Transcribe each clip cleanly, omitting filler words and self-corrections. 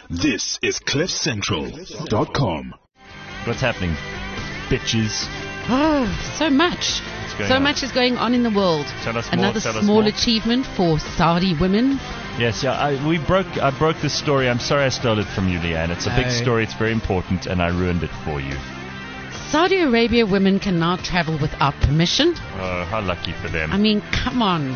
This is CliffCentral.com. What's happening, bitches? Oh, so much. So much is going on in the world. Tell us more, Another tell us small more. achievement for Saudi women. Yes, yeah. I broke this story. I'm sorry I stole it from you, Leanne. It's a big story. It's very important, and I ruined it for you. Saudi Arabia women can now travel without permission. Oh, how lucky for them. I mean, come on.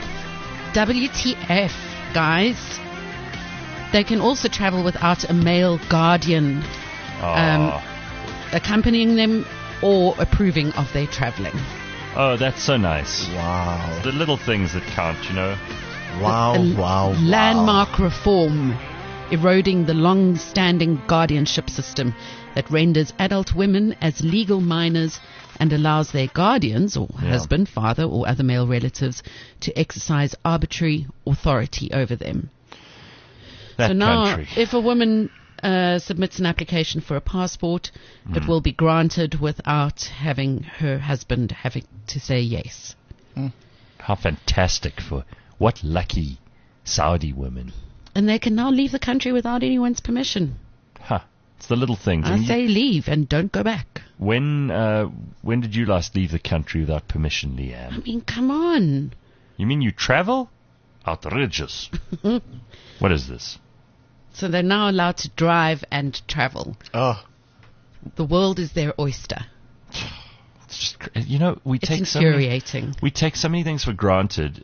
WTF, guys. They can also travel without a male guardian accompanying them or approving of their traveling. Oh, that's so nice. Wow. It's the little things that count, you know. Wow. Landmark reform, eroding the long-standing guardianship system that renders adult women as legal minors and allows their guardians, or husband, father, or other male relatives, to exercise arbitrary authority over them. That So now, country. if a woman submits an application for a passport, it will be granted without having her husband having to say yes. How fantastic for what lucky Saudi women. And they can now leave the country without anyone's permission. Huh. It's the little things. I say leave and don't go back. When did you last leave the country without permission, Leanne? I mean, come on. You mean you travel? Outrageous. What is this? So they're now allowed to drive and travel. Oh, The world is their oyster. It's just, you know, It's infuriating. we take so many things for granted.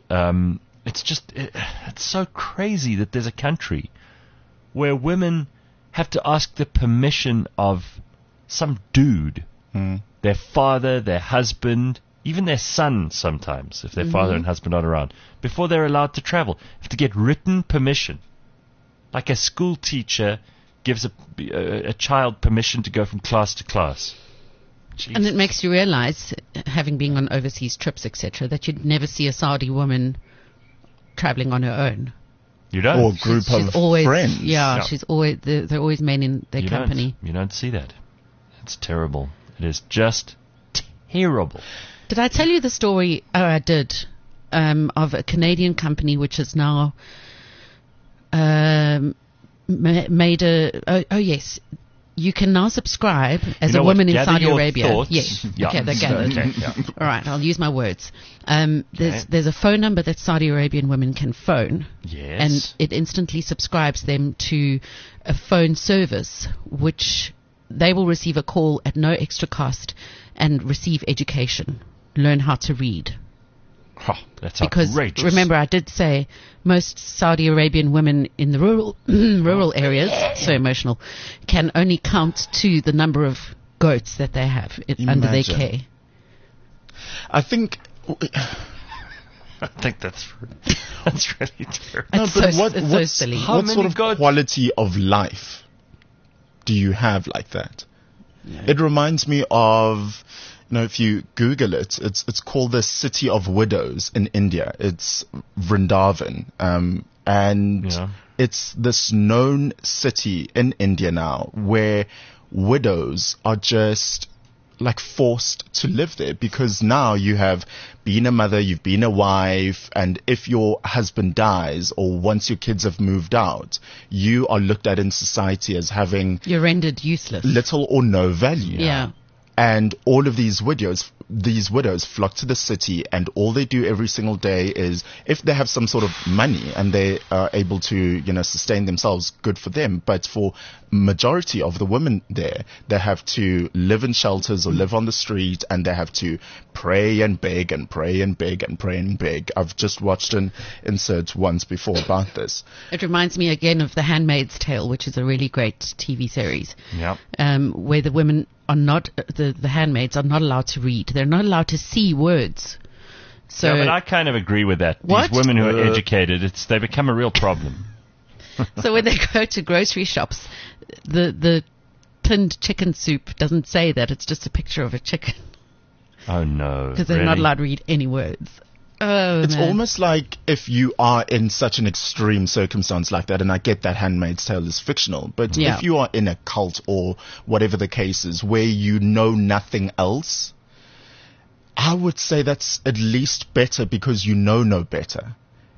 It's so crazy that there's a country where women have to ask the permission of some dude, their father, their husband, even their son sometimes, if their father and husband aren't around, before they're allowed to travel. Have to get written permission. Like a school teacher gives a child permission to go from class to class. Jesus. And it makes you realize, having been on overseas trips, etc., that you'd never see a Saudi woman traveling on her own. You don't? or group She's of always, friends. Yeah, Yeah. she's always, they're always men in their You company. You don't see that. It's terrible. It is just terrible. Did I tell you the story? Oh, I did. Of a Canadian company which has now made a. Oh, yes. You can now subscribe as You know a what? woman in Gather Saudi your Arabia. thoughts. Yes. Yeah. Okay, they're gathered. Okay, yeah. All right, I'll use my words. There's a phone number that Saudi Arabian women can phone. Yes. And it instantly subscribes them to a phone service, which they will receive a call at no extra cost and receive education, learn how to read. Oh, that's Because outrageous. remember, I did say most Saudi Arabian women in the rural areas, so emotional, can only count to the number of goats that they have under their Imagine. care. I think. I think that's really terrible. No, It's but so- it's so silly. How what many sort of goats? quality of life do you have like that? It reminds me of, if you Google it, it's called the City of Widows in India. It's Vrindavan. And Yeah. it's this known city in India now where widows are just like forced to live there, because now you have been a mother, you've been a wife, and if your husband dies or once your kids have moved out, you are looked at in society as having You're rendered useless. little or no value. Yeah. And all of these widows flock to the city, and all they do every single day is, if they have some sort of money and they are able to, sustain themselves, good for them. But for majority of the women there, they have to live in shelters or live on the street, and they have to pray and beg and pray and beg and pray and beg. I've just watched an insert once before about this. It reminds me again of The Handmaid's Tale, which is a really great TV series, Yeah. where the women are not, the handmaids are not allowed to read. They're not allowed to see words. So, Yeah, but I kind of agree with that. What? These women who are educated, they become a real problem. so when they go to grocery shops, the tinned chicken soup doesn't say that. It's just a picture of a chicken, Oh, no. because they're really? not allowed to read any words. Oh, It's man. almost like if you are in such an extreme circumstance like that, and I get that Handmaid's Tale is fictional, but Yeah. if you are in a cult or whatever the case is where you know nothing else, I would say that's at least better, because you know no better.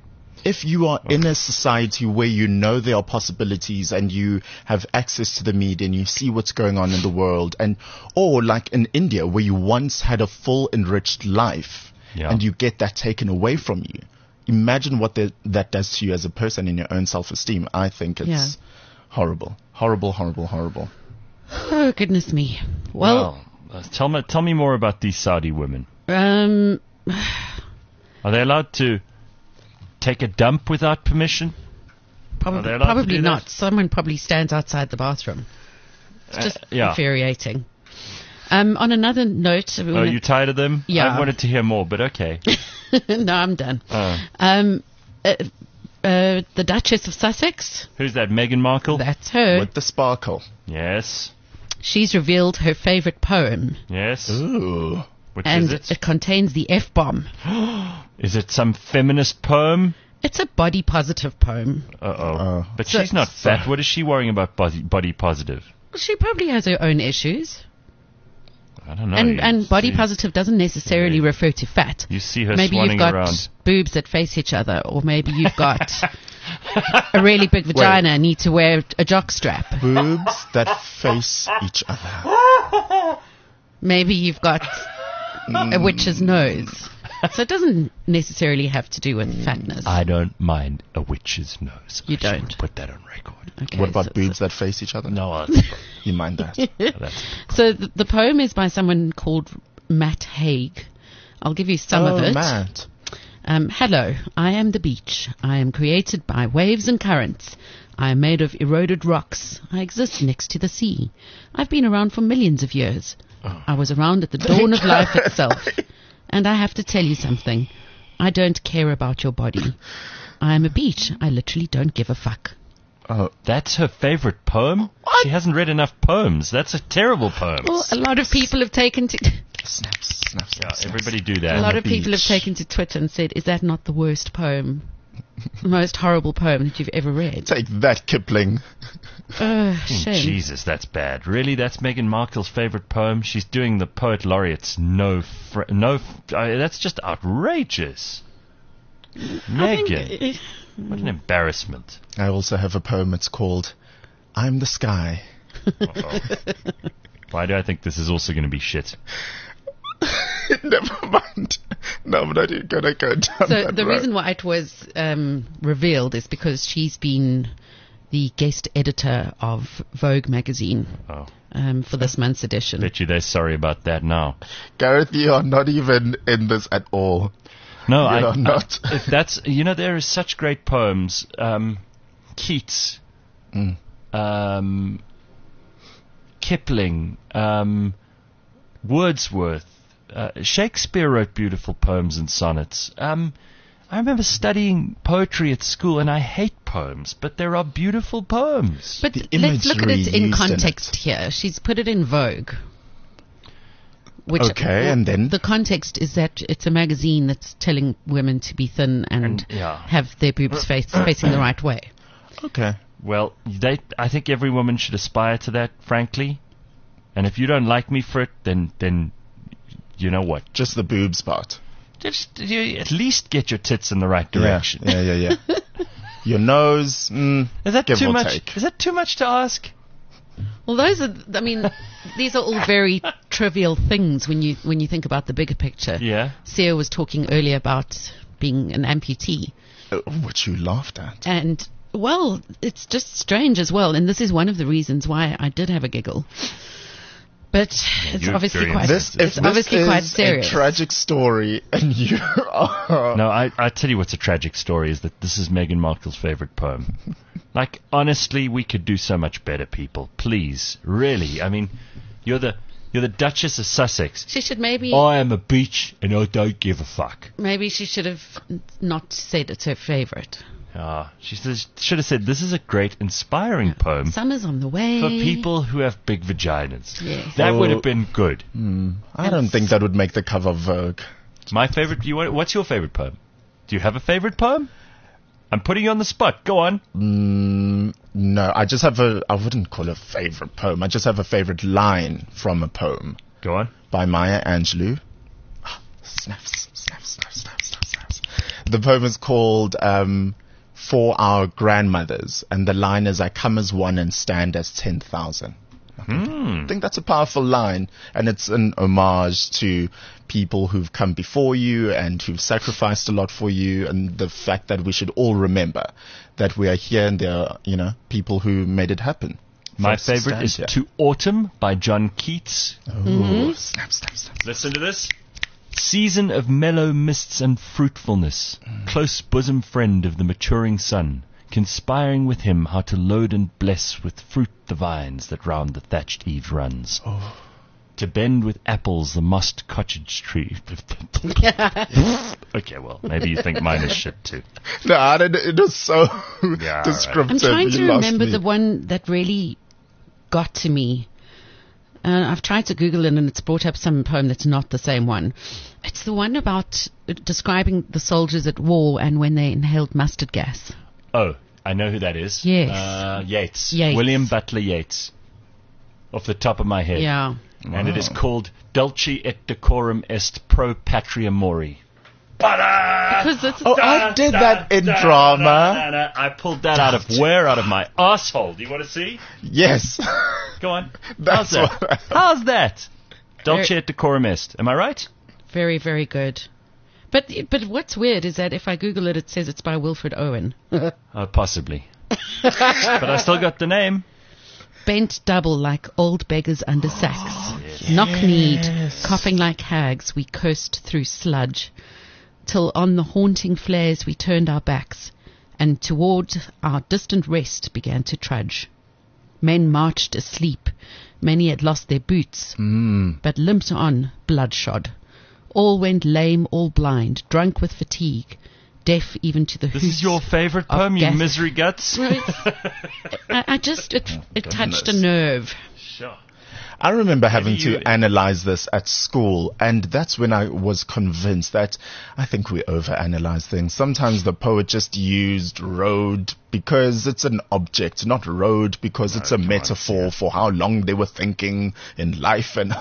if you are in a society where you know there are possibilities and you have access to the media and you see what's going on in the world, or like in India where you once had a full enriched life, and you get that taken away from you, imagine what that does to you as a person in your own self-esteem. I think it's horrible. Horrible, horrible, horrible. Oh, goodness me. Well, tell me more about these Saudi women. Are they allowed to take a dump without permission? Probably not. Someone probably stands outside the bathroom. It's just infuriating. On another note... Are you tired of them? Yeah. I wanted to hear more, but okay. No, I'm done. The Duchess of Sussex. Who's that, Meghan Markle? That's her. With the sparkle. Yes. She's revealed her favorite poem. Yes. Ooh. Which and is it? It contains the F-bomb. Is it some feminist poem? It's a body positive poem. But she's not fat. What is she worrying about body positive? She probably has her own issues. I don't know. And body positive doesn't necessarily refer to fat. You see her maybe swanning you've got around. boobs that face each other, or maybe you've got a really big vagina and need to wear a jock strap. Boobs that face each other. Maybe you've got a witch's nose. So it doesn't necessarily have to do with fatness. I don't mind a witch's nose. You don't? Put that on record. Okay, what about boobs that face each other? No. You mind that? So the poem is by someone called Matt Haig. I'll give you some of it. Matt. Hello, I am the beach. I am created by waves and currents. I am made of eroded rocks. I exist next to the sea. I've been around for millions of years. I was around at the dawn of life itself. And I have to tell you something. I don't care about your body. I am a beach. I literally don't give a fuck. Oh, that's her favorite poem? What? She hasn't read enough poems. That's a terrible poem. Well, a lot of people have taken to... Snaps. Everybody do that. A lot of people have taken to Twitter and said, is that not the worst poem? The most horrible poem that you've ever read? Take that, Kipling. Shame. Jesus, that's bad. Really? That's Meghan Markle's favorite poem? She's doing the Poet Laureate's that's just outrageous. Meghan. What an embarrassment. I also have a poem. It's called I'm the Sky. Why do I think this is also going to be shit? Never mind. No, I'm not even going to go down so that the road. reason why it was revealed is because she's been the guest editor of Vogue magazine for this month's edition. Bet you they're sorry about that now. Gareth, you are not even in this at all. No, I'm not. If that's, there are such great poems. Keats, Kipling, Wordsworth, Shakespeare wrote beautiful poems and sonnets. I remember studying poetry at school, and I hate poems, but there are beautiful poems. But let's look at it in context here. She's put it in Vogue. And then? The context is that it's a magazine that's telling women to be thin and have their boobs facing the right way. Okay. Well, I think every woman should aspire to that, frankly. And if you don't like me for it, then you know what? Just the boobs part. Just at least get your tits in the right direction. Yeah. Your nose, is that give too or much? take. Is that too much to ask? Well, these are all very trivial things when you think about the bigger picture. Yeah. Sia was talking earlier about being an amputee. Which you laughed at. And, well, it's just strange as well. And this is one of the reasons why I did have a giggle. But it's obviously quite quite serious. A tragic story, and you are... No, I tell you what's a tragic story is that this is Meghan Markle's favorite poem. Like, honestly, we could do so much better, people. Please, really. I mean, you're the Duchess of Sussex. She should maybe... I am a beach, and I don't give a fuck. Maybe she should have not said it's her favorite. She should have said, this is a great, inspiring poem. Summer's on the way. For people who have big vaginas. Yes. That would have been good. I don't think that would make the cover of Vogue. My favorite... What's your favorite poem? Do you have a favorite poem? I'm putting you on the spot. Go on. No, I just have I wouldn't call it a favorite poem. I just have a favorite line from a poem. Go on. By Maya Angelou. Snaps. The poem is called For Our Grandmothers, and the line is, I come as one and stand as 10,000. I think that's a powerful line, and it's an homage to people who've come before you and who've sacrificed a lot for you, and the fact that we should all remember that we are here and there are, people who made it happen. My favorite is To Autumn by John Keats. Oh, snap. Listen to this. Season of mellow mists and fruitfulness, close bosom friend of the maturing sun, conspiring with him how to load and bless with fruit the vines that round the thatched eaves runs. To bend with apples the mossed cottage tree. Okay, well, maybe you think mine is shit too. No, it is so descriptive. I'm trying to You lost remember me. the one that really got to me. I've tried to Google it, and it's brought up some poem that's not the same one. It's the one about describing the soldiers at war and when they inhaled mustard gas. Oh, I know who that is. Yes. Yates. Yates. William Butler Yeats. Off the top of my head. Yeah. And it is called Dulce et decorum est pro patria mori. Because it's I did that in drama. I pulled that out of where? Out of my asshole. Do you want to see? Yes. Go on. That's How's that? How's that? Dulce et decorum est. Am I right? very, very good. But what's weird is that if I Google it, it says it's by Wilfred Owen. Possibly. But I still got the name. Bent double like old beggars under sacks. Knock-kneed, coughing like hags, we cursed through sludge. Till on the haunting flares we turned our backs, and toward our distant rest began to trudge. Men marched asleep. Many had lost their boots, but limped on, bloodshod. All went lame, all blind, drunk with fatigue, deaf even to the This hoots is your favorite of poem, you gas. misery guts? It touched a nerve. Sure. I remember having you- to analyze this at school, and that's when I was convinced that I think we overanalyze things. Sometimes the poet just used road because it's an object, not road because it's a metaphor for how long they were thinking in life, and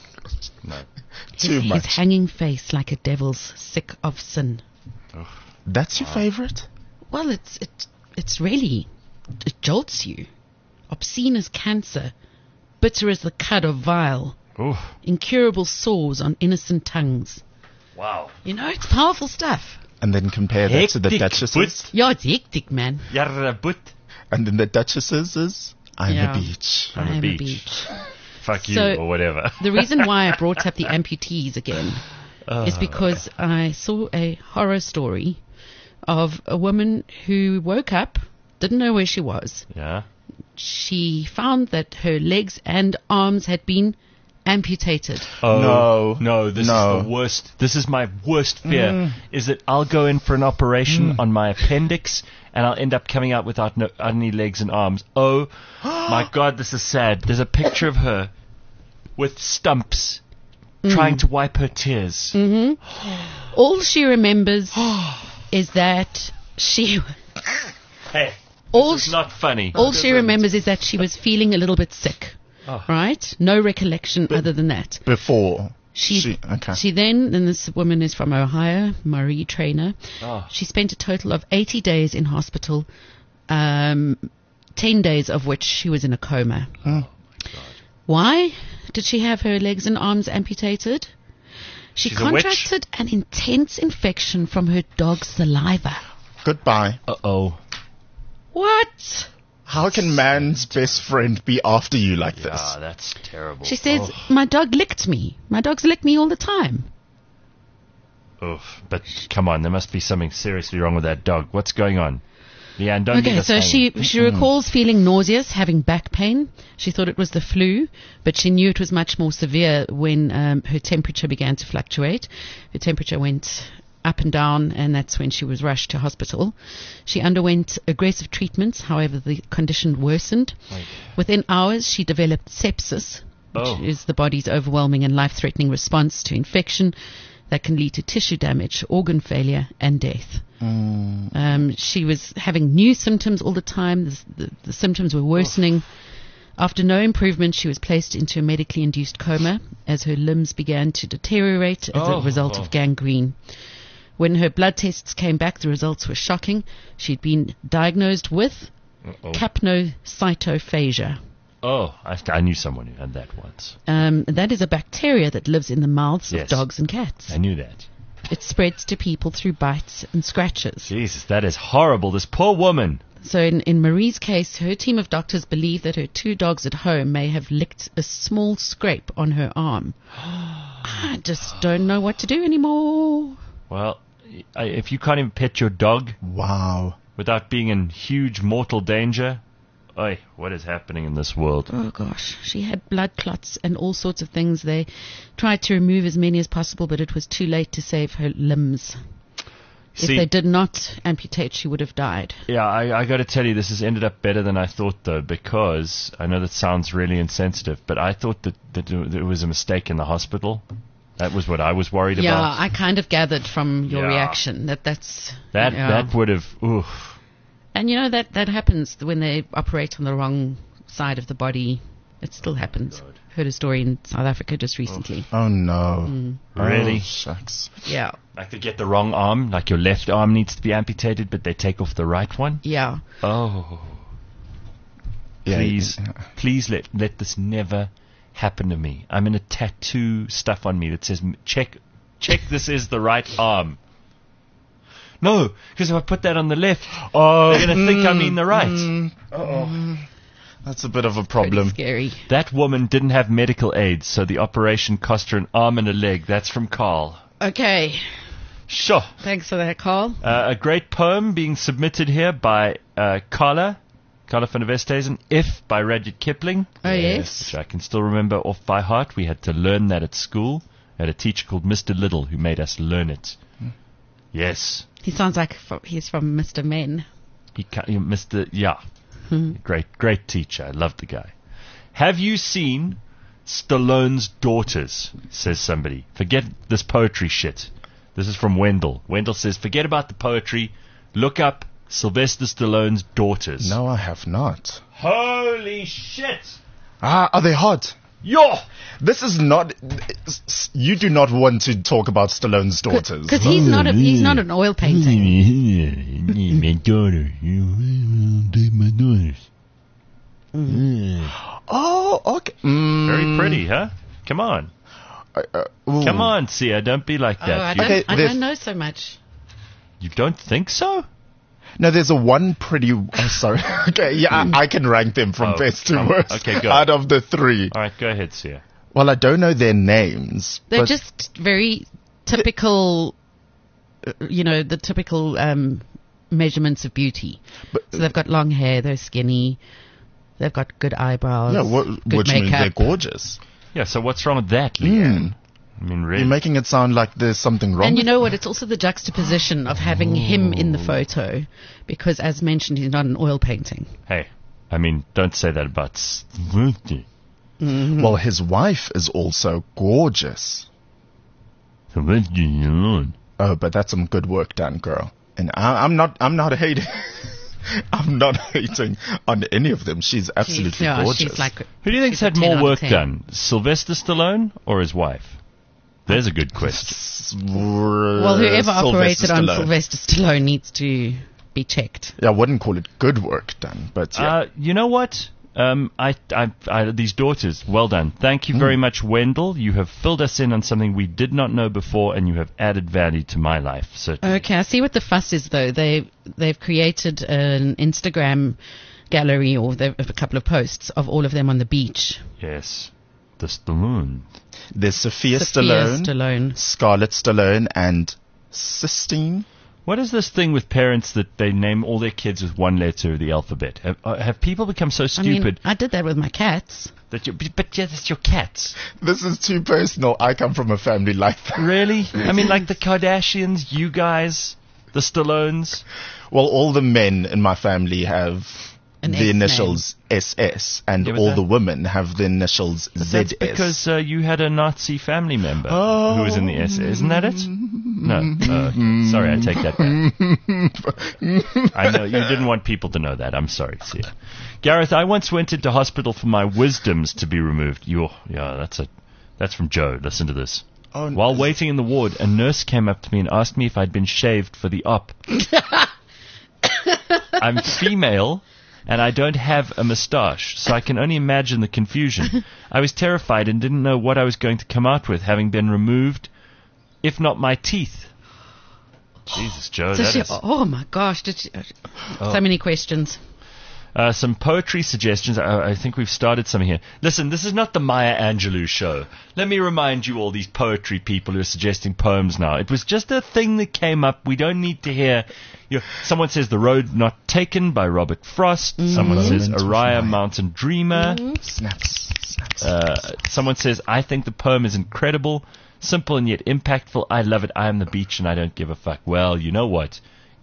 too His much. hanging face like a devil's sick of sin. That's your favorite? Well, it's really, it jolts you. Obscene as cancer, bitter as the cud of vile, Ooh. incurable sores on innocent tongues. Wow. You know, it's powerful stuff. And then compare that to the Hectic Duchesses. Yeah, it's hectic, man. Yarra but. And then the Duchesses is I'm Yeah. a beach. I'm I a am beach. Fuck you, So- or whatever. The reason why I brought up the amputees again is because I saw a horror story of a woman who woke up, didn't know where she was. Yeah. She found that her legs and arms had been amputated. Oh, no, this No. is the worst. This is my worst fear, is that I'll go in for an operation on my appendix and I'll end up coming out without any legs and arms. Oh, my God, this is sad. There's a picture of her with stumps trying to wipe her tears. All she remembers is that she... Hey, All it's not funny. All she remembers is that she was feeling a little bit sick. Oh. Right? No recollection other than that. Before. She Okay. then, and this woman is from Ohio, Marie Trainer. Oh. She spent a total of 80 days in hospital, 10 days of which she was in a coma. Why did she have her legs and arms amputated? She She's a witch. contracted an intense infection from her dog's saliva. Goodbye. Uh-oh. What? How can man's best friend be after you like this? Ah, that's terrible. She says, my dog licked me. My dogs lick me all the time. Oof. But come on, there must be something seriously wrong with that dog. What's going on? Leanne, don't leave Okay, us so hanging. she recalls feeling nauseous, having back pain. She thought it was the flu, but she knew it was much more severe when her temperature began to fluctuate. Her temperature went up and down, and that's when she was rushed to hospital. She underwent aggressive treatments, however, the condition worsened. Within hours, she developed sepsis, which is the body's overwhelming and life-threatening response to infection that can lead to tissue damage, organ failure, and death. She was having new symptoms all the time. The symptoms were worsening. After no improvement, she was placed into a medically induced coma as her limbs began to deteriorate as a result of gangrene. When her blood tests came back, the results were shocking. She'd been diagnosed with capnocytophagia. Oh, I knew someone who had that once. That is a bacteria that lives in the mouths Yes. of dogs and cats. I knew that. It spreads to people through bites and scratches. Jesus, that is horrible. This poor woman. So in Marie's case, her team of doctors believe that her 2 dogs at home may have licked a small scrape on her arm. I just don't know what to do anymore. Well, if you can't even pet your dog Wow. without being in huge mortal danger, oi, what is happening in this world? Oh gosh, she had blood clots and all sorts of things. They tried to remove as many as possible, but it was too late to save her limbs. If See, they did not amputate, she would have died. yeah, I got to tell you, this has ended up better than I thought, though, because I know that sounds really insensitive, but I thought that it was a mistake in the hospital. That was what I was worried Yeah, about. I kind of gathered from your Yeah. reaction that's... That yeah. that would have, oof. And you know, that happens when they operate on the wrong side of the body. It still happens. God. Heard a story in South Africa just recently. Oh no. Really? Oh, shucks. Yeah, Like they get the wrong arm, like your left arm needs to be amputated, but they take off the right one? yeah. Oh. Yeah, Please let this never happen to me. I'm in a tattoo stuff on me that says, check this is the right arm. No, because if I put that on the left, Oh, they're going to think I mean the right. that's a bit of a Pretty problem. scary. That woman didn't have medical aid, so the operation cost her an arm and a leg. That's from Carl. Okay, Sure. thanks for that, Carl. A great poem being submitted here by Carla van der Westhuizen, If by Rudyard Kipling. Oh, yes. Which I can still remember off by heart. We had to learn that at school. I had a teacher called Mr. Little who made us learn it. Yes. He sounds like he's from Mr. Men. Mr. Yeah. Great teacher. I love the guy. Have you seen Stallone's Daughters? Says somebody. Forget this poetry shit. This is from Wendell. Wendell says, forget about the poetry. Look up Sylvester Stallone's Daughters. No, I have not. Holy shit! Are they hot? Yo! This is not. You do not want to talk about Stallone's Daughters. Because he's not an oil painting. My daughter. My daughters. Oh, okay. Very pretty, huh? Come on. Ooh. Come on, Sia. Don't be like Oh, that. I don't know so much. You don't think so? No, there's a one pretty. Oh, sorry. Okay, yeah, I can rank them from Oh, best to come- worst. okay, go. Out of the 3. All right, go ahead, Sia. Well, I don't know their names. They're but just very typical, the typical measurements of beauty. So they've got long hair, they're skinny, they've got good eyebrows, yeah, good which means makeup. they're gorgeous. Yeah, so what's wrong with that, Leanne? I mean, really? You're making it sound like there's something wrong. And you with know what? It's also the juxtaposition of having him in the photo, because as mentioned, he's not an oil painting. Hey, I mean, don't say that about Sylvester. Well, his wife is also gorgeous. Sylvester Stallone. Oh, but that's some good work done, girl. And I'm not hating. I'm not hating on any of them. She's absolutely gorgeous. She's like. Who do you think's she's a had 10 more out of work 10. done? Sylvester Stallone or his wife? There's a good question. Well, whoever operated on Stallone. Sylvester Stallone needs to be checked. Yeah, I wouldn't call it good work done, but yeah. You know what? These Daughters, well done. Thank you very much, Wendell. You have filled us in on something we did not know before, and you have added value to my life. Certainly. Okay, I see what the fuss is though. They've created an Instagram gallery, or they've a couple of posts of all of them on the beach. Yes. The Stallone. There's Sophia Sophia Stallone, Stallone. Scarlett Stallone, and Sistine. What is this thing with parents that they name all their kids with one letter of the alphabet? Have people become so I stupid mean, I did that with my cats. that you? But yeah, that's your cats. This is too personal. I come from a family like that. Really? I mean, like the Kardashians, you guys, the Stallones. Well, all the men in my family have An the S initials SS, and Yeah, but all that- the women have the initials ZS. That's because you had a Nazi family member who was in the SS. Isn't that it? No. Sorry, I take that back. I know you didn't want people to know that. I'm sorry, Sia. Gareth, I once went into hospital for my wisdoms to be removed. Yeah, that's from Joe. Listen to this. Oh, While waiting in the ward, a nurse came up to me and asked me if I'd been shaved for the op. I'm female, and I don't have a moustache, so I can only imagine the confusion. I was terrified and didn't know what I was going to come out with, having been removed, if not my teeth. Jesus, Joe, that is... Oh, my gosh. So many questions. Some poetry suggestions. I think we've started some here. Listen, this is not the Maya Angelou show. Let me remind you all, these poetry people who are suggesting poems now. It was just a thing that came up. We don't need to hear... someone says The Road Not Taken by Robert Frost. Someone says Araya Mountain Dreamer. Snaps. Someone says, I think the poem is incredible, simple and yet impactful. I love it. I am the beach and I don't give a fuck. Well, you know what?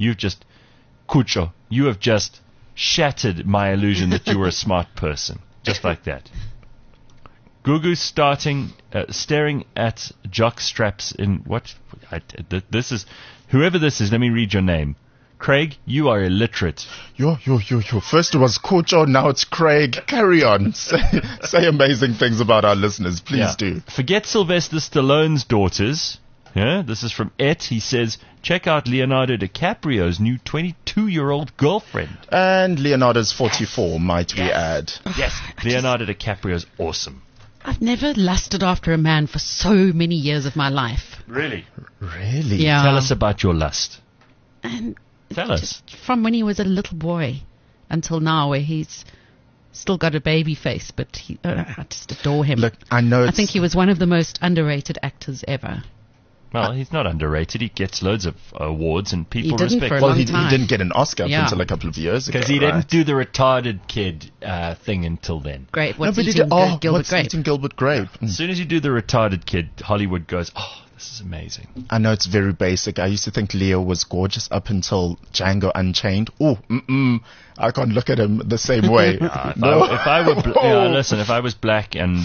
Kucho, you have just shattered my illusion that you were a smart person. Just like that. Gugu staring at jock straps in what? This is, whoever this is, let me read your name. Craig, you are illiterate. Yo. First it was Kucho, now it's Craig. Carry on. Say amazing things about our listeners. Please do. Forget Sylvester Stallone's daughters. Yeah, this is from Et. He says, check out Leonardo DiCaprio's new 22-year-old girlfriend. And Leonardo's 44, might we add. Yes, Leonardo DiCaprio's awesome. I've never lusted after a man for so many years of my life. Really? Really? Yeah. Tell us about your lust. And Tell us. just from when he was a little boy until now, where he's still got a baby face, but I just adore him. Look, I think he was one of the most underrated actors ever. Well, he's not underrated. He gets loads of awards and people He didn't respect for a him. long Well, he time. didn't get an Oscar up Yeah. until a couple of years ago. Because he right? didn't do the retarded kid thing until then. Great. What's No, but he eating did. Gilbert what's Grape? eating Gilbert Grape? As soon as you do the retarded kid, Hollywood goes, oh, this is amazing. I know it's very basic. I used to think Leo was gorgeous up until Django Unchained. Oh, I can't look at him the same way. If I were, listen, if I was black and,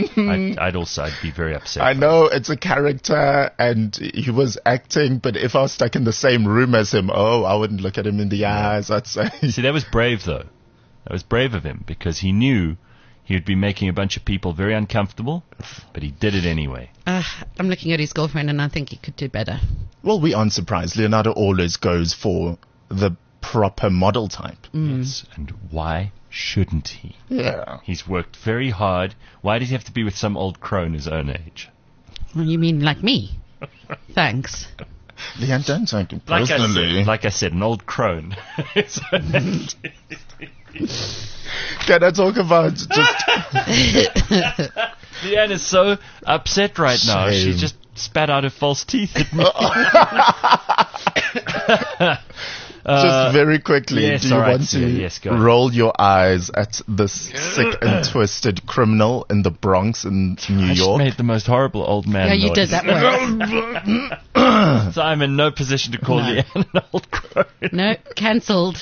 I'd be very upset. I know it's a character and he was acting, but if I was stuck in the same room as him, I wouldn't look at him in the eyes, I'd say. See, that was brave, though. That was brave of him, because he knew he would be making a bunch of people very uncomfortable, but he did it anyway. I'm looking at his girlfriend and I think he could do better. Well, we aren't surprised. Leonardo always goes for the proper model type. Yes, and why shouldn't he? Yeah. He's worked very hard. Why does he have to be with some old crone his own age? Well, you mean like me? Thanks. Leon, don't take it personally. Like I said, an old crone. Can I talk about just... Leanne is so upset right now. Shame. She just spat out her false teeth at me. Just very quickly, yes, do you all right, want Sia, to yes, go ahead. roll your eyes at this sick and twisted criminal in the Bronx in New I just York? made the most horrible old man Yeah, you noise. did that way. So I'm in no position to call Leanne an old crone. No, cancelled.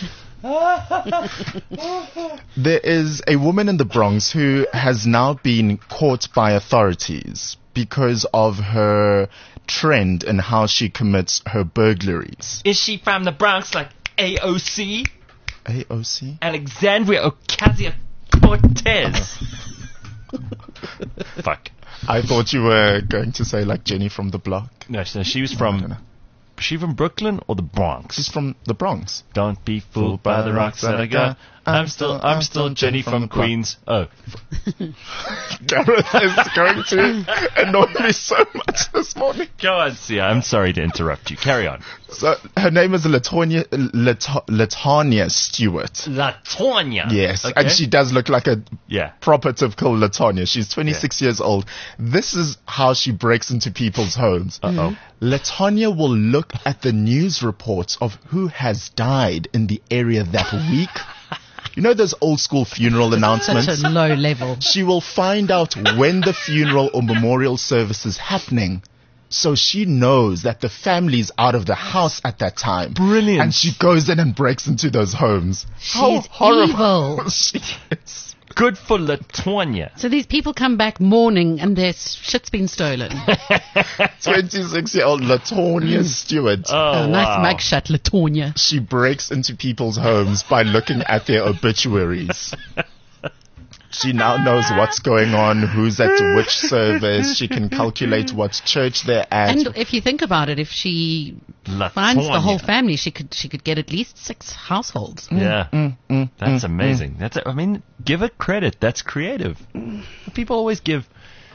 There is a woman in the Bronx who has now been caught by authorities because of her trend in how she commits her burglaries. Is she from the Bronx like AOC? AOC? Alexandria Ocasio-Cortez. Fuck. I thought you were going to say like Jenny from the block. No, so she was I don't from... know. Was she from Brooklyn or the Bronx? She's from the Bronx. Don't be fooled by the rocks that I got. I'm still Jenny from Queens. Oh. Gareth is going to annoy me so much this morning. Go on, Sia. I'm sorry to interrupt you. Carry on. So her name is Latanya Stewart. Latonya. Yes, Okay. and she does look like a Yeah. proper typical Latanya. She's 26 years old. This is how she breaks into people's homes. Uh-oh. Latanya will look at the news reports of who has died in the area that week. You know those old school funeral announcements? Such a low level. She will find out when the funeral or memorial service is happening. So she knows that the family's out of the house at that time. Brilliant. And she goes in and breaks into those homes. How She's horrible evil. she is. Good for Latonya. So these people come back mourning and their shit's been stolen. 26-year-old Latonya Stewart. Oh, Nice wow. mugshot, Latonia. She breaks into people's homes by looking at their obituaries. She now knows what's going on, who's at which service. She can calculate what church they're at. And if you think about it, if she finds the whole family, she could get at least 6 households. That's amazing. I mean, give her credit. That's creative. People always give,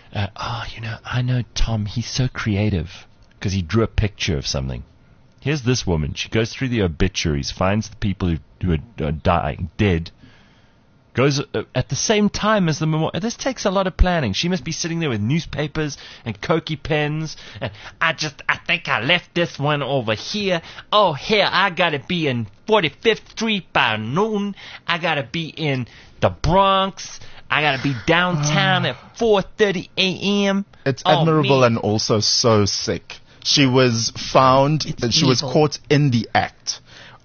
I know Tom, he's so creative because he drew a picture of something. Here's this woman. She goes through the obituaries, finds the people who are dying, dead, goes at the same time as the memorial. This takes a lot of planning. She must be sitting there with newspapers and Cokie pens. And I think I left this one over here. Oh, here, I got to be in 45th Street by noon. I got to be in the Bronx. I got to be downtown at 4:30 a.m. It's admirable and also so sick. She was found, she was caught in the act.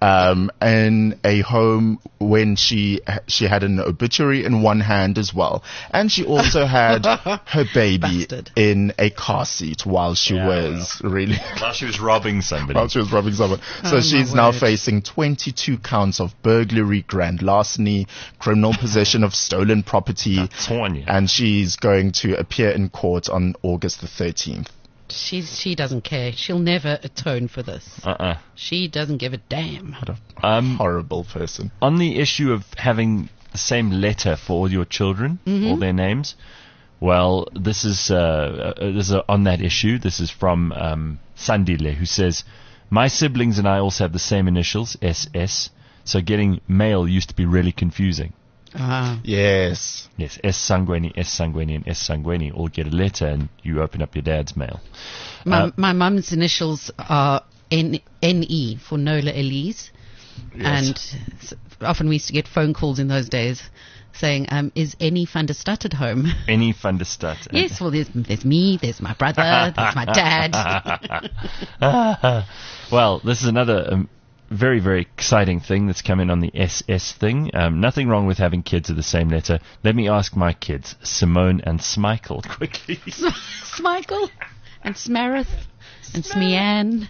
In a home when she had an obituary in one hand as well, and she also had her baby in a car seat while she was robbing somebody. So she's now facing 22 counts of burglary, grand larceny, criminal possession of stolen property, and she's going to appear in court on August the 13th. She doesn't care. She'll never atone for this. She doesn't give a damn. What a horrible person. On the issue of having the same letter for all your children, all their names, well, this is on that issue. This is from Sandile, who says, my siblings and I also have the same initials, SS, so getting mail used to be really confusing. Yes, S Sangweni, and S Sangweni all get a letter, and you open up your dad's mail. My mum's initials are NE for Nola Elise, and often we used to get phone calls in those days saying, "Is Annie van der Stad at home?" Annie van der Stad. Yes, well, there's me, there's my brother, there's my dad. Well, this is another. Very, very exciting thing that's come in on the SS thing. Nothing wrong with having kids of the same letter. Let me ask my kids, Simone and Smichael, quickly. Smichael and Smareth and Smeanne.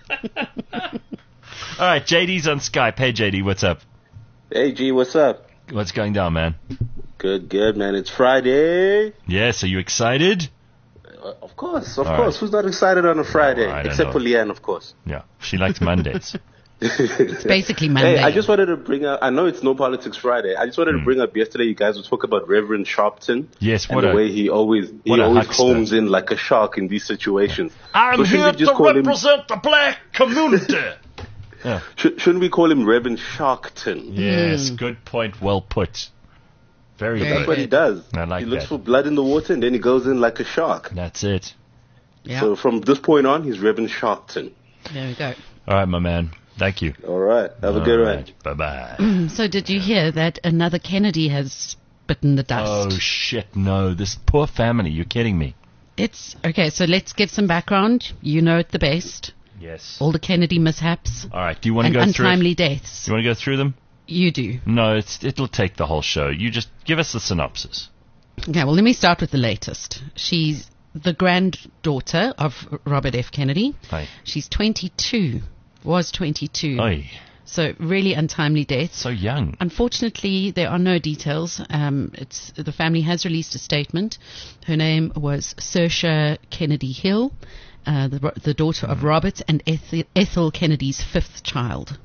All right, JD's on Skype. Hey, JD, what's up? Hey, G, what's up? What's going down, man? Good, man. It's Friday. Yes, are you excited? Of course. Right. Who's not excited on a Friday? Except for Leanne, of course. Yeah, she likes Mondays. It's basically Monday. Hey, I just wanted to bring up, I know it's No Politics Friday. I just wanted to bring up yesterday you guys were talking about Reverend Sharpton. Yes, and the way he always homes in like a shark in these situations. I'm here to represent the black community. Yeah. Shouldn't we call him Reverend Sharkton? Yes, good point, well put. Very good. That's what he does. I like he looks for blood in the water and then he goes in like a shark. That's it. Yeah. So from this point on, he's Reverend Sharkton. There we go. All right, my man. Thank you. All right. Have a good one. Bye-bye. So did you hear that another Kennedy has bitten the dust? Oh, shit, no. This poor family. You're kidding me. It's okay, so let's give some background. You know it the best. Yes. All the Kennedy mishaps. All right. Do you want to go through untimely deaths. You want to go through them? You do. No, it'll take the whole show. You just give us the synopsis. Okay, well, let me start with the latest. She's the granddaughter of Robert F. Kennedy. Hi. She's 22. Was 22. Oy. So really untimely death. So young. Unfortunately, there are no details. The family has released a statement. Her name was Saoirse Kennedy Hill, the daughter of Robert and Ethel Kennedy's 5th child.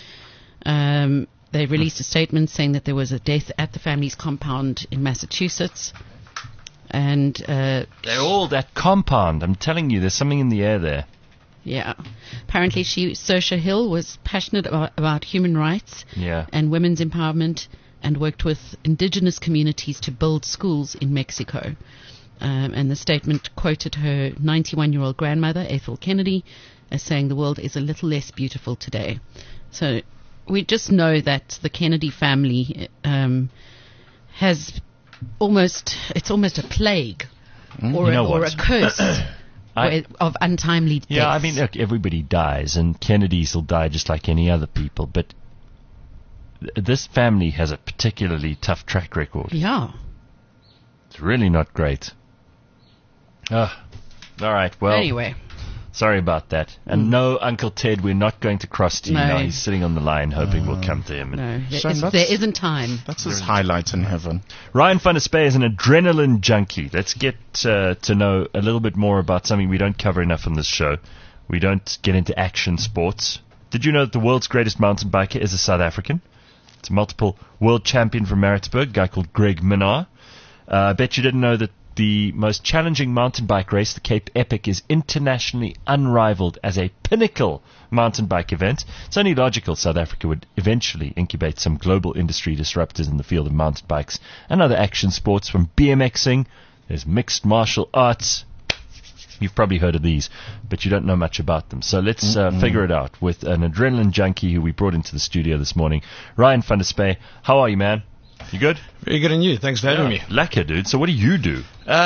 They released a statement saying that there was a death at the family's compound in Massachusetts. And they're all that compound. I'm telling you, there's something in the air there. Yeah. Apparently, Saoirse Hill was passionate about human rights and women's empowerment and worked with indigenous communities to build schools in Mexico. And the statement quoted her 91-year-old grandmother, Ethel Kennedy, as saying the world is a little less beautiful today. So we just know that the Kennedy family has it's almost a plague or a curse. Of untimely deaths. Yeah, I mean, look, everybody dies, and Kennedys will die just like any other people, but this family has a particularly tough track record. Yeah. It's really not great. All right, well. Anyway. Sorry about that. And no, Uncle Ted, we're not going to cross to you No. now. He's sitting on the line hoping we'll come to him. No, Shame there isn't time. That's his highlight in heaven. Ryan van der Spey is an adrenaline junkie. Let's get to know a little bit more about something we don't cover enough on this show. We don't get into action sports. Did you know that the world's greatest mountain biker is a South African? It's a multiple world champion from Maritzburg, a guy called Greg Minnaar. I bet you didn't know that the most challenging mountain bike race, the Cape Epic, is internationally unrivaled as a pinnacle mountain bike event. It's only logical South Africa would eventually incubate some global industry disruptors in the field of mountain bikes and other action sports, from BMXing, there's mixed martial arts. You've probably heard of these, but you don't know much about them. So let's figure it out with an adrenaline junkie who we brought into the studio this morning. Ryan van der Spey, how are you, man? You good? Very good, and you? Thanks for having me. Lekker, dude. So what do you do?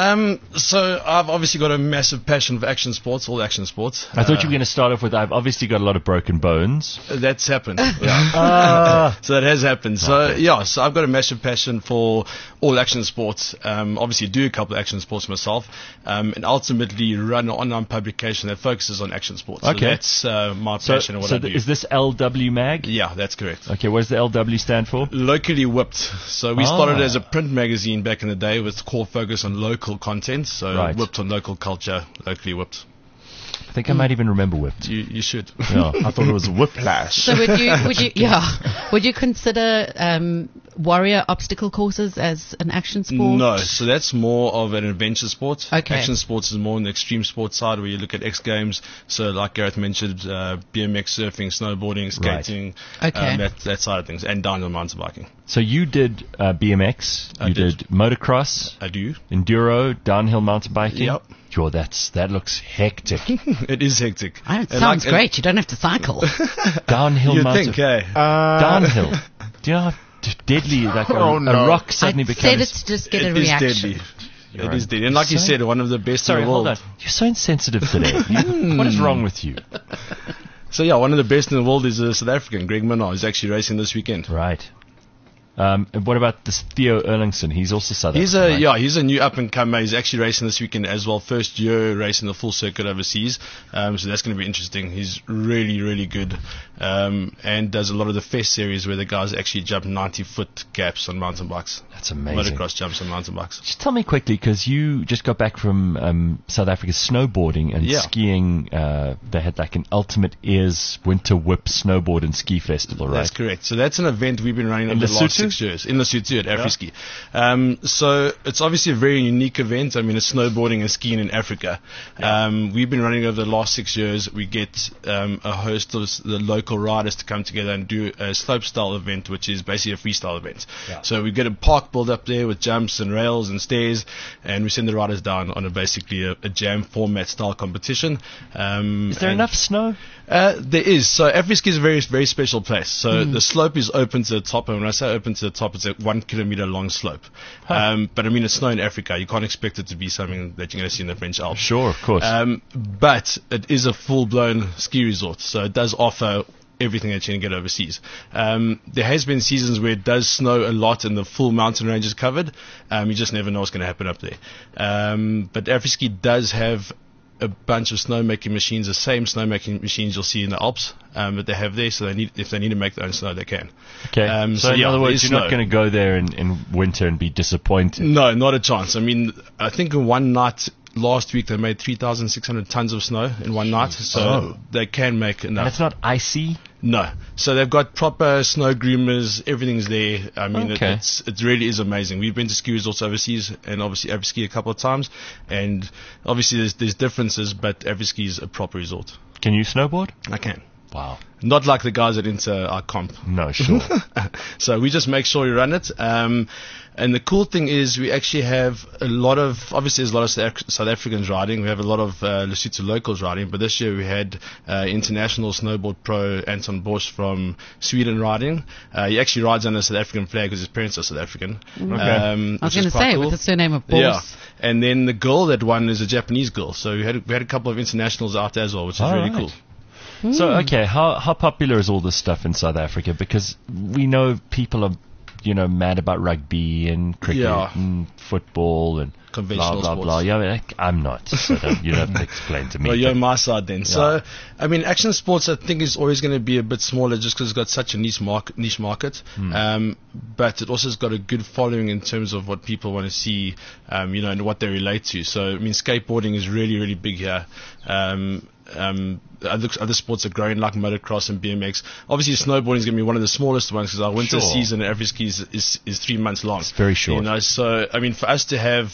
So I've obviously got a massive passion for action sports, all action sports. I thought you were going to start off with, I've obviously got a lot of broken bones. That's happened. Yeah. So that has happened. So so I've got a massive passion for all action sports. Obviously do a couple of action sports myself, and ultimately run an online publication that focuses on action sports. So Okay. that's my passion and what I do. Is this LW Mag? Yeah, that's correct. Okay, what does the LW stand for? Locally whipped. So we started as a print magazine back in the day with core focus on local content. So Right. whipped on local culture, locally whipped. I think I might even remember Whipped. You should. Yeah. I thought it was whiplash. So would you consider warrior obstacle courses as an action sport? No, so that's more of an adventure sport. Okay. Action sports is more on the extreme sports side, where you look at X Games. So like Gareth mentioned, BMX, surfing, snowboarding, skating, Okay. that side of things, and downhill mountain biking. So you did BMX, I you did. did motocross, I do. enduro, downhill mountain biking. Yep. Sure, that looks hectic. It is hectic. It And sounds like- great. You don't have to cycle. Downhill You'd mountain. think, Downhill. Do you know how deadly like Oh, no. a rock I suddenly said becomes? it's just get a It is reaction. deadly. It right. is deadly. And like you Sorry. said, one of the best Sorry, in the hold world. on. You're so insensitive today. What is wrong with you? So yeah, one of the best in the world is a South African, Greg Minnaar, who's actually racing this weekend. Right. And what about this Theo Erlingson? He's also South He's African. right? he's a new up and comer. He's actually racing this weekend as well. First year racing the full circuit overseas. So that's going to be interesting. He's really, really good. And does a lot of the Fest series where the guys actually jump 90-foot gaps on mountain bikes. That's amazing. Motocross jumps on mountain bikes. Just tell me quickly, because you just got back from South Africa snowboarding and Yeah. skiing. They had like an Ultimate Ears Winter Whip Snowboard and Ski Festival, right? That's correct. So that's an event we've been running In over the last Lesotho? 6 years. In Lesotho at AfriSki. So it's obviously a very unique event. I mean, it's snowboarding and skiing in Africa. We've been running over the last 6 years. We get a host of the local riders to come together and do a slope style event, which is basically a freestyle event. So we get a park built up there with jumps and rails and stairs, and we send the riders down on basically a jam format style competition. Is there enough snow? There is. So AfriSki is a very, very special place. So the slope is open to the top, and when I say open to the top, it's a 1 kilometer long slope. But I mean, it's snow in Africa. You can't expect it to be something that you're going to see in the French Alps. Sure, of course. But it is a full-blown ski resort, so it does offer everything that you can get overseas. There has been seasons where it does snow a lot and the full mountain range is covered. You just never know what's going to happen up there. But AfriSki does have a bunch of snowmaking machines, the same snowmaking machines you'll see in the Alps, that they have there. So if they need to make their own snow, they can. Okay. So in other words, you're not going to go there in winter and be disappointed. No, not a chance. I mean, I think in one night last week they made 3,600 tons of snow in one night, so they can make enough. And it's not icy? No. So they've got proper snow groomers, everything's there. I mean, Okay. it really is amazing. We've been to ski resorts overseas and obviously AfriSki a couple of times, and obviously there's differences, but AfriSki is a proper resort. Can you snowboard? I can. Wow. Not like the guys at Inter our comp. No, sure. So we just make sure we run it. And the cool thing is we actually have obviously there's a lot of South Africans riding. We have a lot of Lesotho locals riding. But this year we had international snowboard pro Anton Bosch from Sweden riding. He actually rides under a South African flag because his parents are South African. I was going to say, with the surname of Boss. Yeah. And then the girl that won is a Japanese girl. So we had a couple of internationals out there as well, which is really cool. So, okay, how popular is all this stuff in South Africa? Because we know people are mad about rugby and cricket and football and conventional blah, blah, blah. sports. Yeah, I'm not. So you don't have to explain to me. Well, you're but- on my side then. So, I mean, action sports I think is always going to be a bit smaller just because it's got such a niche market. But it also has got a good following in terms of what people want to see, and what they relate to. So, I mean, skateboarding is really, really big here. Other sports are growing like motocross and BMX. Obviously, snowboarding is going to be one of the smallest ones because our winter Sure. season at Afriski is 3 months long. It's very short. So, I mean, for us to have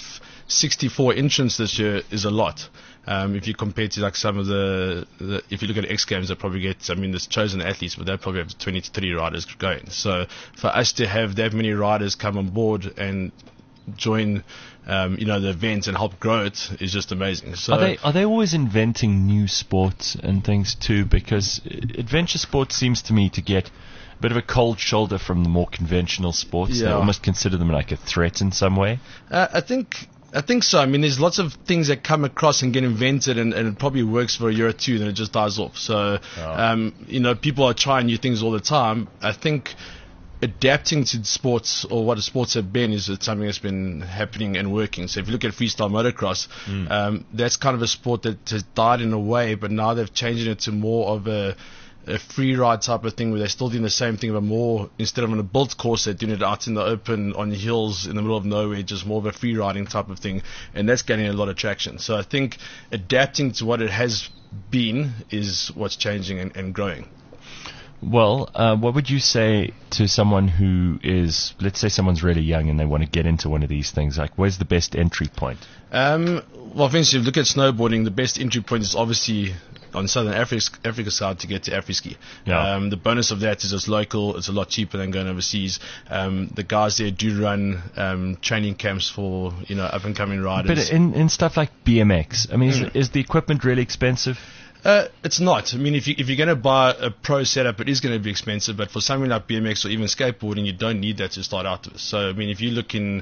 64 entrants this year is a lot. If you compare to like some of the if you look at X Games, they probably get, there's chosen athletes, but they probably have 20 to 30 riders going. So for us to have that many riders come on board and join, the event and help grow it is just amazing. So Are they always inventing new sports and things too? Because adventure sports seems to me to get a bit of a cold shoulder from the more conventional sports. They Yeah. almost consider them like a threat in some way. I think so. I mean, there's lots of things that come across and get invented, and it probably works for a year or two, then it just dies off. So, people are trying new things all the time. I think adapting to sports or what the sports have been is something that's been happening and working. So if you look at freestyle motocross, that's kind of a sport that has died in a way, but now they've changed it to more of a free ride type of thing where they're still doing the same thing, but more, instead of on a built course, they're doing it out in the open on hills in the middle of nowhere, just more of a free riding type of thing, and that's getting a lot of traction. So I think adapting to what it has been is what's changing and growing. Well, what would you say to someone who is, let's say someone's really young and they want to get into one of these things? Like, where's the best entry point? Well, for instance, if you look at snowboarding, the best entry point is obviously on Southern Africa side to get to Afriski. Yeah. The bonus of that is it's local, it's a lot cheaper than going overseas. The guys there do run training camps for up and coming riders. But in stuff like BMX, I mean, is the equipment really expensive? It's not. I mean, if you're going to buy a pro setup, it is going to be expensive. But for something like BMX or even skateboarding, you don't need that to start out with. So, I mean, if you look in,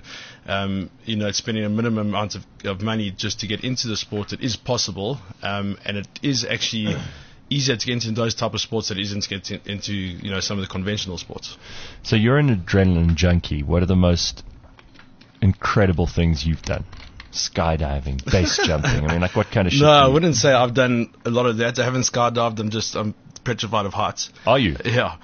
at spending a minimum amount of money just to get into the sport, it is possible. And it is actually easier to get into those type of sports than it isn't to get into some of the conventional sports. So you're an adrenaline junkie. What are the most incredible things you've done? Skydiving, base jumping. I mean, like, what kind of shit? No, do I you- wouldn't say I've done a lot of that. I haven't skydived. I'm petrified of heights. Are you? Yeah.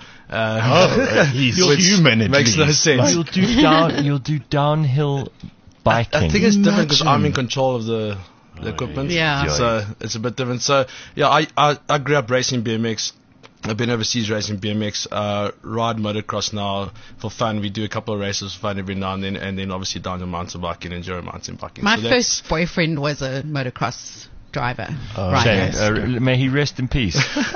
He's Which human. at makes no least. sense. You'll do downhill biking. I think it's different because I'm in Imagine. control of the equipment. Yeah. So it's a bit different. So yeah, I grew up racing BMX. I've been overseas racing BMX. Ride motocross now for fun. We do a couple of races for fun every now and then obviously down to mountain biking and enduro mountain biking. My So that's- first boyfriend was a motocross driver. Shame. Rider. May he rest in peace.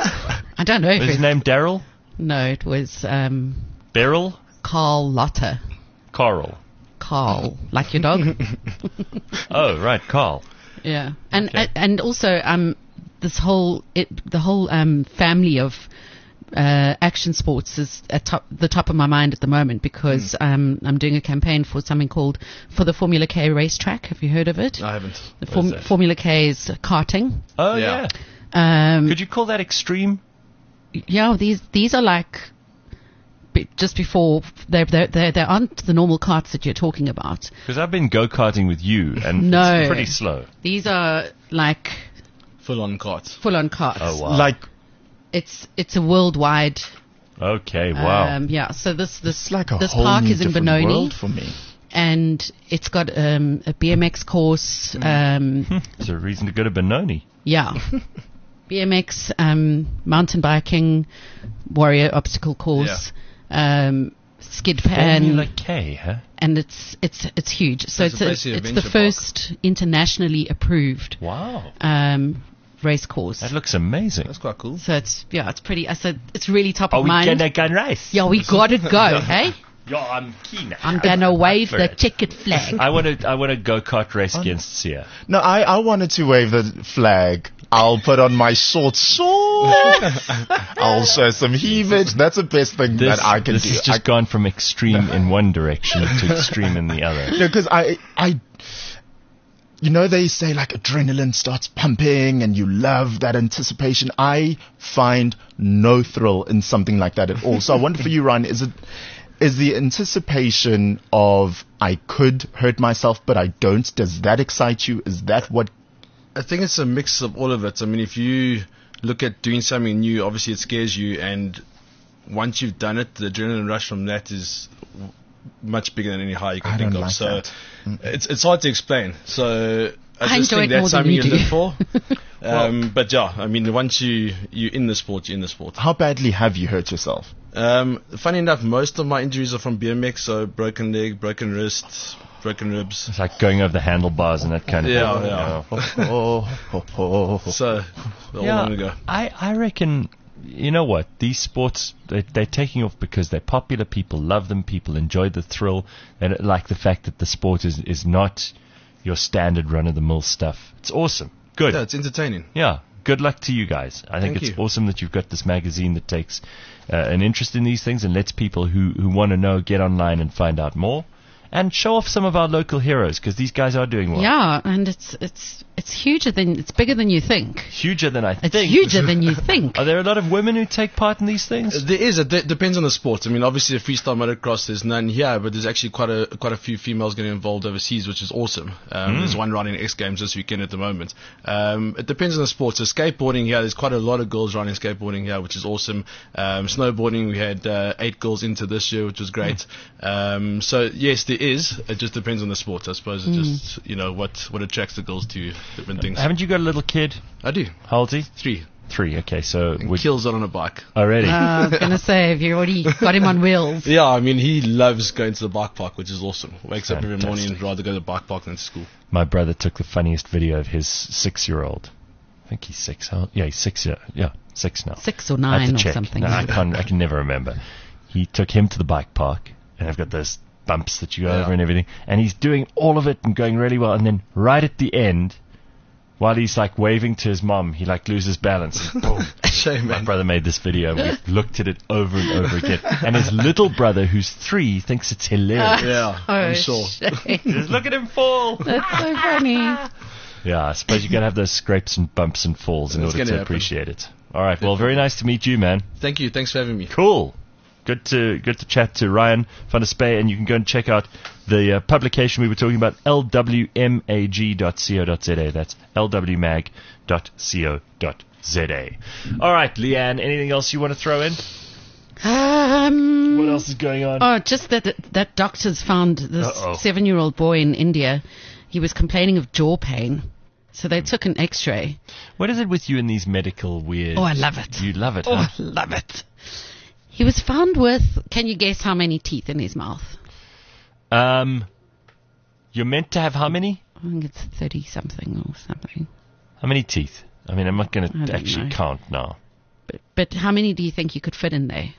I don't know if Was his it's, name Daryl? no, it was Beryl? Carl Lotter. Carl. Carl, like your dog. Oh, right, Carl. Yeah, and Okay. and also the whole family of action sports is at the top of my mind at the moment because I'm doing a campaign for something called For the Formula K Racetrack. Have you heard of it? I haven't. The What is that? Formula K is karting. Oh, Yeah. yeah. Could you call that extreme? Yeah, these are like just before they aren't the normal karts that you're talking about. Because I've been go-karting with you, and No. it's pretty slow. These are like Full on kart. full-on karts. Oh, wow. Like, It's a worldwide. Okay, wow. Yeah. So it's like a this whole park new is in different Benoni, world for me. and it's got a BMX course. It's a reason to go to Benoni. Yeah. BMX, mountain biking, warrior obstacle course, skid pan, Formula K, huh? and it's huge. So It's basically it's a the venture first internationally approved Wow. race course. That looks amazing. That's quite cool. So it's pretty. I said it's really top Are of we mind. gonna go race? Yeah, we gotta go. Hey, Yeah, I'm keen. I'm gonna wave for the it. ticket flag. I want to go-kart race against Sia. No, I wanted to wave the flag. I'll put on my short shorts. I'll show some heavage. That's the best thing that I can this do. has just gone from extreme in one direction to extreme in the other. Because they say like adrenaline starts pumping and you love that anticipation. I find no thrill in something like that at all. So I wonder for you, Ryan, is Is the anticipation of I could hurt myself, but I don't, does that excite you? Is that what? I think it's a mix of all of it. I mean, if you look at doing something new, obviously it scares you, and once you've done it, the adrenaline rush from that is much bigger than any high you can think of. Like so that. it's hard to explain. So I just enjoy think it more that's than something you you do. live for. But yeah, I mean, once you're in the sport, you're in the sport. How badly have you hurt yourself? Funny enough, most of my injuries are from BMX, so broken leg, broken wrist, broken ribs. It's like going over the handlebars and that kind of thing. So, long ago. I reckon, you know what, these sports, they're taking off because they're popular, people love them, people enjoy the thrill, and like the fact that the sport is not your standard run-of-the-mill stuff. It's awesome. Good. Yeah, it's entertaining. Yeah. Good luck to you guys. I think Thank it's you. awesome that you've got this magazine that takes an interest in these things and lets people who want to know get online and find out more. And show off some of our local heroes, because these guys are doing well. Yeah, and it's it's bigger than you think. Huger than I think. It's huger than you think. Are there a lot of women who take part in these things? There is. It depends on the sport. I mean, obviously, the freestyle motocross, there's none here, but there's actually quite a few females getting involved overseas, which is awesome. There's one riding X Games this weekend at the moment. It depends on the sport. So skateboarding here, there's quite a lot of girls riding skateboarding here, which is awesome. Snowboarding, we had 8 girls into this year, which was great. So yes, there is. It just depends on the sport, I suppose. It just what attracts the girls to different things. Haven't you got a little kid? I do. How old is he? 3. 3. Okay, so And kills it on a bike. already. I was going to say, have you already got him on wheels? Yeah, I mean, he loves going to the bike park, which is awesome. Wakes up every morning Fantastic. and rather go to the bike park than to school. My brother took the funniest video of his 6-year-old. I think he's 6. Yeah, he's 6. Yeah, 6 now. 6 or I have 9 to or check. something. No, I can never remember. He took him to the bike park, and I've got those bumps that you go over and everything, and he's doing all of it and going really well, and then right at the end, while he's like waving to his mom, he like loses balance. And boom. Shame, My man. brother made this video, and we've looked at it over and over again, and his little brother, who's 3, thinks it's hilarious. Yeah, I'm sure. Shame. Just look at him fall. That's so funny. Yeah, I suppose you got to have those scrapes and bumps and falls in It's order gonna to happen. appreciate it. All right, well, very nice to meet you, man. Thank you. Thanks for having me. Cool. Good to chat to Ryan van der Spey, and you can go and check out the publication we were talking about, lwmag.co.za. That's lwmag.co.za. All right, Leanne, anything else you want to throw in? What else is going on? Oh, just that doctors found this Uh-oh. 7-year-old boy in India. He was complaining of jaw pain. So they took an x-ray. What is it with you and these medical weird... Oh, I love it. You love it, Oh, huh? I love it. He was found with, can you guess how many teeth in his mouth? You're meant to have how many? I think it's 30-something or something. How many teeth? I mean, I'm not going I to don't actually know. count now. But how many do you think you could fit in there?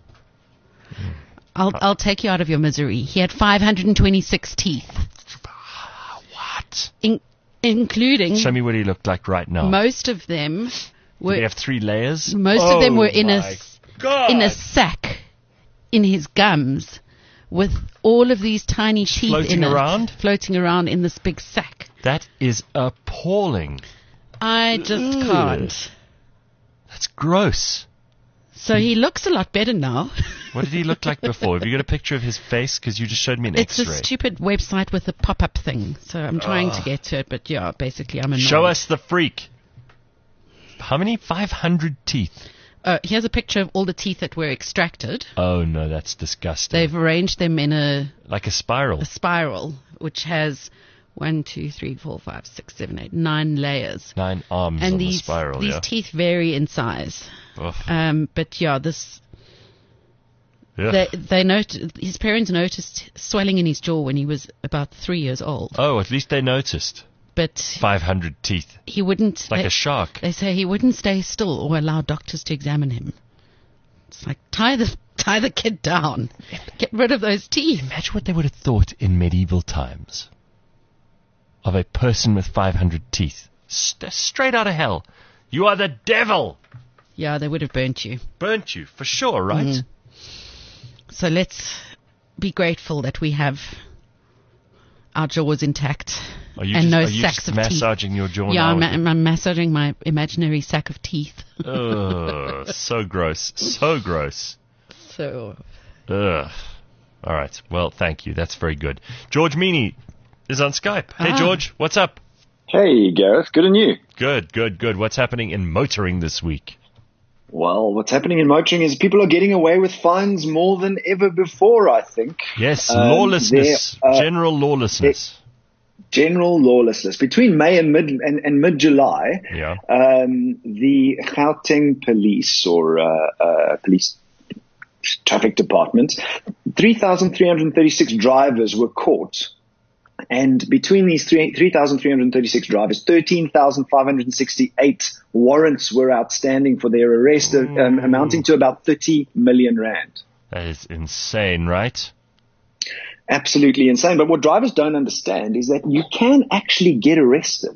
I'll take you out of your misery. He had 526 teeth. What? Including Show me what he looked like right now. most of them Did were he have 3 layers? most of them were in my God. a sack in his gums with all of these tiny teeth floating in around? it, floating around in this big sack. That is appalling. I just can't. That's gross. So he looks a lot better now. What did he look like before? Have you got a picture of his face? Because you just showed me an It's a X-ray. stupid website with a pop-up thing. So I'm trying to get to it, but yeah, basically I'm annoyed. Show us the freak. How many? 500 teeth. Here's a picture of all the teeth that were extracted. Oh, no, that's disgusting. They've arranged them in a Like a spiral. spiral, which has 1, 2, 3, 4, 5, 6, 7, 8, 9 layers. 9 arms And on these the spiral, these yeah. teeth vary in size. Ugh. But yeah, this Ugh. his parents noticed swelling in his jaw when he was about 3 years old. Oh, at least they noticed. But 500 teeth. he wouldn't. Like a shark. They say he wouldn't stay still or allow doctors to examine him. It's like tie the kid down, get rid of those teeth. Imagine what they would have thought in medieval times of a person with 500 teeth. Straight out of hell. You are the devil. Yeah, they would have burnt you. Burnt you, for sure, right? So let's be grateful that we have our jaws intact Are you and no are you sacks just of teeth. massaging your jaw Yeah, now? I'm massaging my imaginary sack of teeth. Ugh, so gross. So gross. So Ugh. All right. Well, thank you. That's very good. George Meany is on Skype. Hey, George, what's up? Hey, Gareth. Good and you? Good. What's happening in motoring this week? Well, what's happening in motoring is people are getting away with fines more than ever before, I think. Yes, lawlessness, general lawlessness. General lawlessness. Between May and mid-July, the Gauteng police or police traffic department, 3,336 drivers were caught. And between these 3,336 drivers, 13,568 warrants were outstanding for their arrest, amounting to about 30 million rand. That is insane, right? Absolutely insane. But what drivers don't understand is that you can actually get arrested.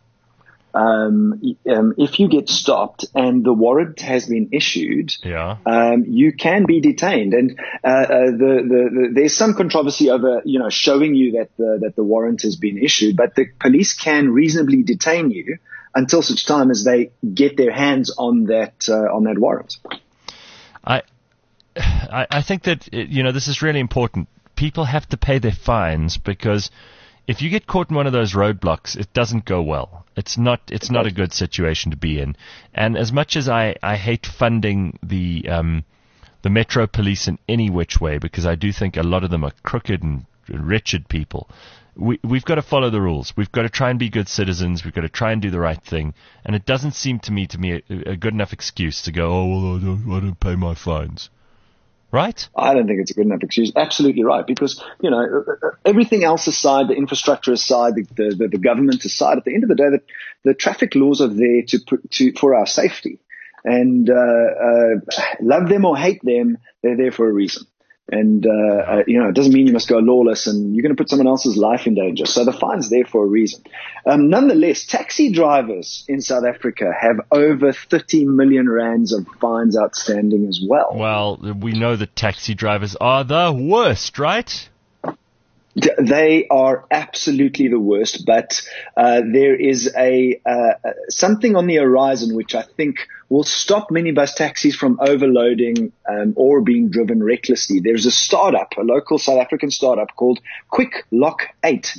If you get stopped and the warrant has been issued, you can be detained. And there's some controversy over, showing you that the warrant has been issued, but the police can reasonably detain you until such time as they get their hands on that warrant. I think that this is really important. People have to pay their fines because if you get caught in one of those roadblocks, it doesn't go well. It's not a good situation to be in. And as much as I hate funding the Metro Police in any which way, because I do think a lot of them are crooked and wretched people, we've got to follow the rules. We've got to try and be good citizens. We've got to try and do the right thing. And it doesn't seem to me a good enough excuse to go, I don't pay my fines. Right? I don't think it's a good enough excuse. Absolutely right. Because, everything else aside, the infrastructure aside, the government aside, at the end of the day, the traffic laws are there for our safety. And love them or hate them, they're there for a reason. And, it doesn't mean you must go lawless and you're going to put someone else's life in danger. So the fine's there for a reason. Nonetheless, taxi drivers in South Africa have over 30 million rands of fines outstanding as well. Well, we know that taxi drivers are the worst, right? They are absolutely the worst, but there is something on the horizon which I think will stop minibus taxis from overloading or being driven recklessly. There's a local South African startup called Quick Lock 8,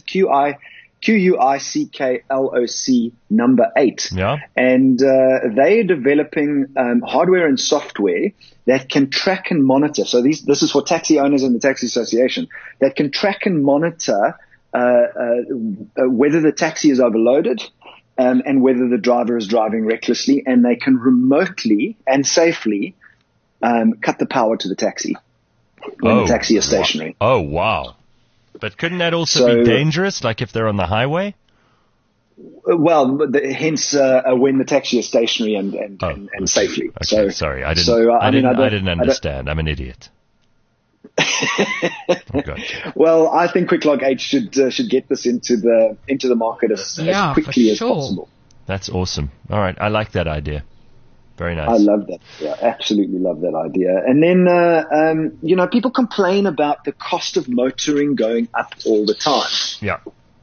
QUICKLOC number 8. Yeah. And they are developing hardware and software that can track and monitor. So this is for taxi owners and the Taxi Association, that can track and monitor whether the taxi is overloaded and whether the driver is driving recklessly, and they can remotely and safely cut the power to the taxi when the taxi is stationary. Oh, wow. But couldn't that also be dangerous, like if they're on the highway? Well, hence when the taxi is stationary and safely. Okay, so sorry, I didn't understand. I'm an idiot. Well, I think Quick Lock 8 should get this into the market as quickly as possible. That's awesome. All right, I like that idea. Very nice. I love that. Yeah, absolutely love that idea. And then, people complain about the cost of motoring going up all the time. Yeah.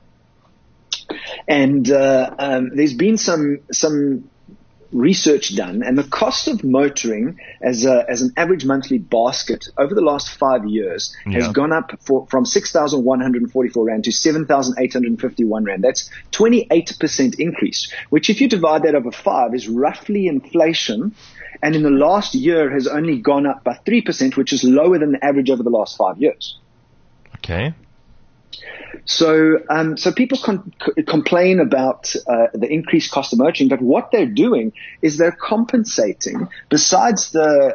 And there's been some research done, and the cost of motoring as an average monthly basket over the last 5 years has gone up from 6,144 rand to 7,851 rand. That's 28% increase, which if you divide that over 5 is roughly inflation, and in the last year has only gone up by 3%, which is lower than the average over the last 5 years. Okay. So people complain about the increased cost of motoring, but what they're doing is they're compensating. Besides the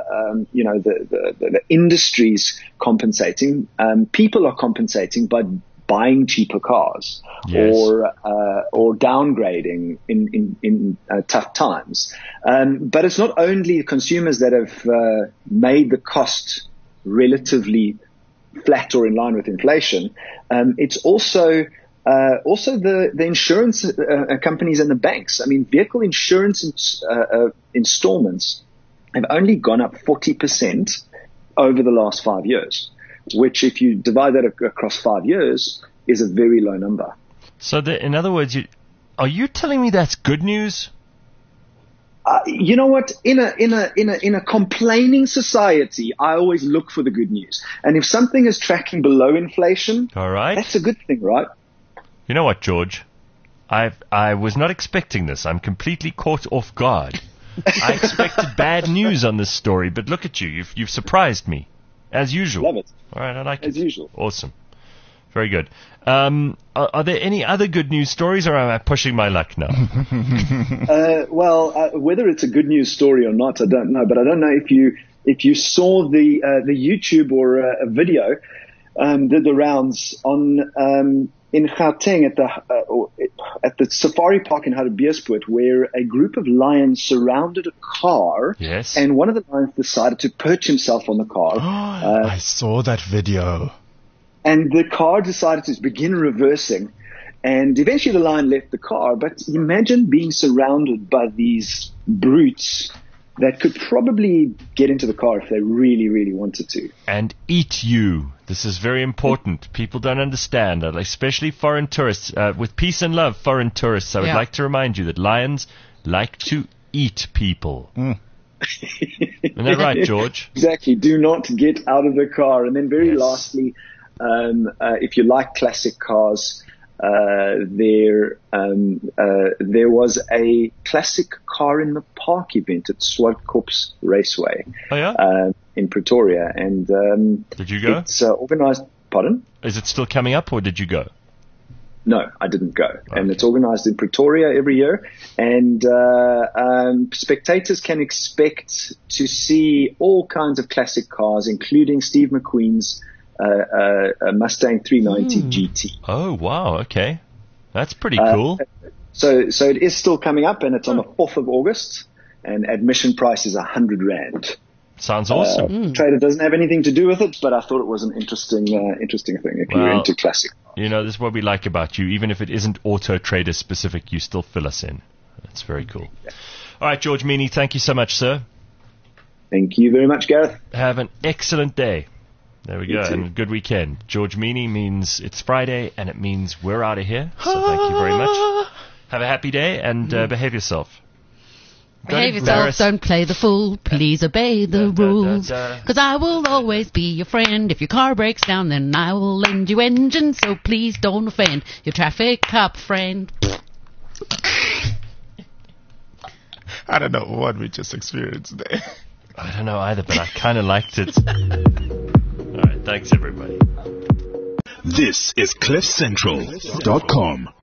industries compensating, people are compensating by buying cheaper cars or downgrading in tough times. But it's not only consumers that have made the cost relatively flat or in line with inflation. It's also the insurance companies and the banks. I mean, vehicle insurance installments have only gone up 40% over the last 5 years, which if you divide that across 5 years is a very low number. So in other words, are you telling me that's good news? You know what? In a complaining society, I always look for the good news. And if something is tracking below inflation, all right, that's a good thing, right? You know what, George? I was not expecting this. I'm completely caught off guard. I expected bad news on this story, but look at you. You've surprised me, as usual. Love it. All right, I like it. As usual. Awesome. Very good. Are there any other good news stories, or am I pushing my luck now? Whether it's a good news story or not, I don't know. But I don't know if you saw the YouTube or a video did the rounds on in Gauteng at the safari park in Hartbeespoort, where a group of lions surrounded a car. Yes. And one of the lions decided to perch himself on the car. I saw that video. And the car decided to begin reversing. And eventually the lion left the car. But imagine being surrounded by these brutes that could probably get into the car if they really, really wanted to. And eat you. This is very important. People don't understand, especially foreign tourists. With peace and love, foreign tourists, I would like to remind you that lions like to eat people. Isn't that right, George? Exactly. Do not get out of the car. And then very lastly, if you like classic cars, there was a classic car in the park event at Swartkops Raceway in Pretoria, and did you go? It's organized. Pardon? Is it still coming up, or did you go? No, I didn't go, and it's organized in Pretoria every year, and spectators can expect to see all kinds of classic cars, including Steve McQueen's a Mustang 390 GT. Oh, wow. Okay. That's pretty cool. So it is still coming up, and it's on the 4th of August, and admission price is 100 Rand. Sounds awesome. Trader doesn't have anything to do with it, but I thought it was an interesting thing if you're into classic. You know, this is what we like about you. Even if it isn't Auto Trader specific, you still fill us in. That's very cool. Yeah. All right, George Meany, thank you so much, sir. Thank you very much, Gareth. Have an excellent day. There we go, and a good weekend. George Meany means it's Friday, and it means we're out of here. So thank you very much. Have a happy day, and behave yourself. Behave yourself, don't play the fool. Please obey the rules. Because I will always be your friend. If your car breaks down, then I will lend you engine. So please don't offend your traffic cop friend. I don't know what we just experienced there. I don't know either, but I kind of liked it. All right, thanks everybody. This is CliffCentral.com.